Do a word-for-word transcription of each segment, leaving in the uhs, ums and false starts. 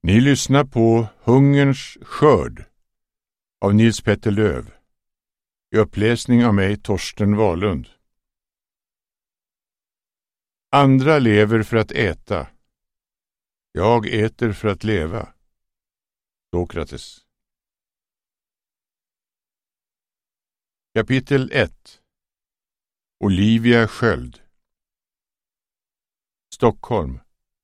Ni lyssnar på Hungerns skörd av Nils Petter Löv i uppläsning av mig, Torsten Wahlund. Andra lever för att äta. Jag äter för att leva. Sokrates. Kapitel ett. Olivia Sköld. Stockholm.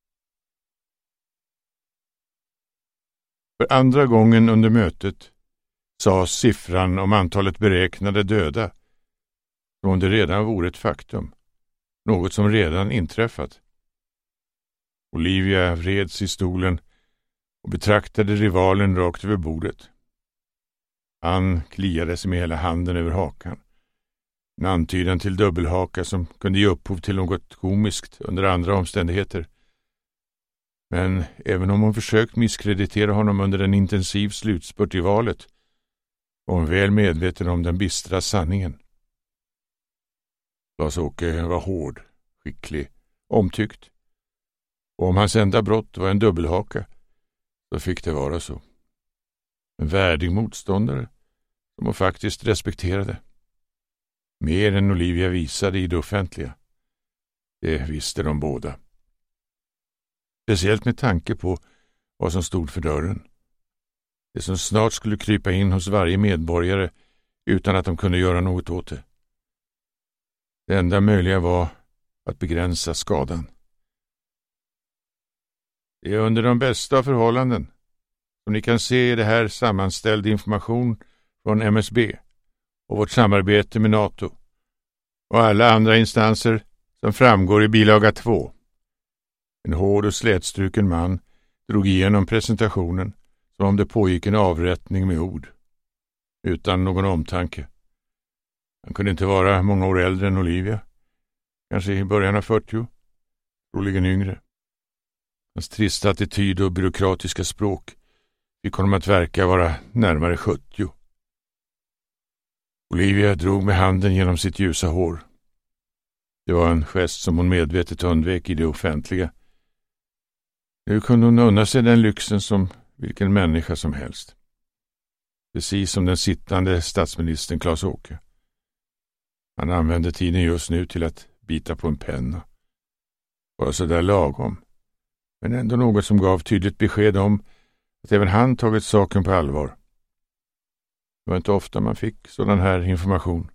För andra gången under mötet sa siffran om antalet beräknade döda som om det redan vore ett faktum, något som redan inträffat. Olivia vreds i stolen och betraktade rivalen rakt över bordet. Han kliade sig med hela handen över hakan, en antydan till dubbelhaka som kunde ge upphov till något komiskt under andra omständigheter. Men även om hon försökt misskreditera honom under en intensiv slutspurt i valet var hon väl medveten om den bistra sanningen. Klas-Åke var hård, skicklig, omtyckt. Och om hans enda brott var en dubbelhaka så fick det vara så. En värdig motståndare som hon faktiskt respekterade. Mer än Olivia visade i det offentliga. Det visste de båda. Speciellt med tanke på vad som stod för dörren. Det som snart skulle krypa in hos varje medborgare utan att de kunde göra något åt det. Det enda möjliga var att begränsa skadan. Det är under de bästa förhållanden. Som ni kan se är det här sammanställd information från M S B och vårt samarbete med NATO och alla andra instanser som framgår i bilaga två. En hård och slätstruken man drog igenom presentationen som om det pågick en avrättning med ord. Utan någon omtanke. Han kunde inte vara många år äldre än Olivia. Kanske i början av fyrtio. Troligen yngre. Hans trista attityd och byråkratiska språk fick honom att verka vara närmare sjuttio. Olivia drog med handen genom sitt ljusa hår. Det var en gest som hon medvetet undvek i det offentliga. Nu kunde hon unna sig den lyxen som vilken människa som helst. Precis som den sittande statsministern Klas-Åke. Han använde tiden just nu till att bita på en penna. Bara så där lagom. Men ändå något som gav tydligt besked om att även han tagit saken på allvar. Det var inte ofta man fick sådan här information.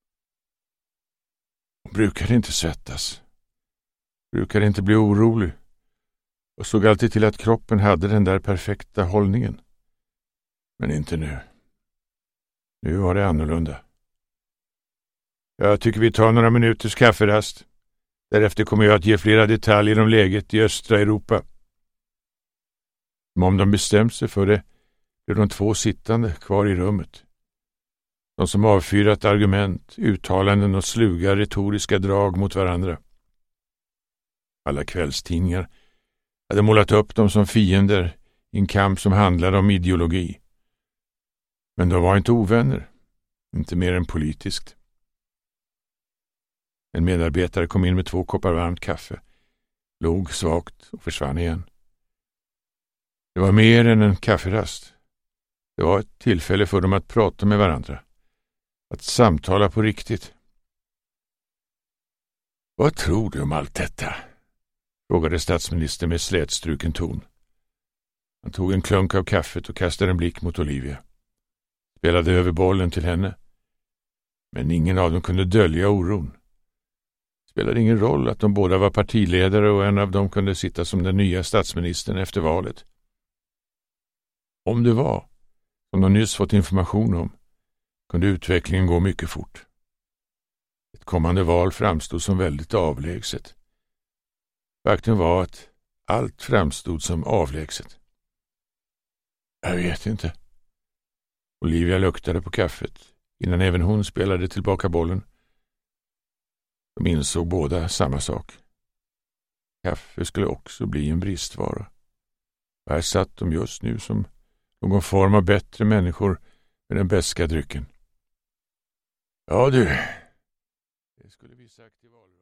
Hon brukade inte svettas. Brukade inte bli orolig. Och såg alltid till att kroppen hade den där perfekta hållningen. Men inte nu. Nu var det annorlunda. Jag tycker vi tar några minuters kafferast. Därefter kommer jag att ge flera detaljer om läget i östra Europa. Men om de bestämt sig för det blev de två sittande kvar i rummet. De som avfyrat argument, uttalanden och sluga retoriska drag mot varandra. Alla kvällstidningar hade målat upp dem som fiender i en kamp som handlade om ideologi. Men de var inte ovänner, inte mer än politiskt. En medarbetare kom in med två koppar varmt kaffe, log svagt och försvann igen. Det var mer än en kafferast. Det var ett tillfälle för dem att prata med varandra, att samtala på riktigt. Vad tror du om allt detta? Frågade statsministern med slätstruken ton. Han tog en klunk av kaffet och kastade en blick mot Olivia. Spelade över bollen till henne. Men ingen av dem kunde dölja oron. Det spelade ingen roll att de båda var partiledare och en av dem kunde sitta som den nya statsministern efter valet. Om det var, som de nyss fått information om, kunde utvecklingen gå mycket fort. Ett kommande val framstod som väldigt avlägset. Faktum var att allt framstod som avlägset. Jag vet inte. Olivia luktade på kaffet innan även hon spelade tillbaka bollen. De insåg båda samma sak. Kaffe skulle också bli en bristvara. Och här satt de just nu som någon form av bättre människor med den beska drycken. Ja du, det skulle vi sagt i valrörelsen.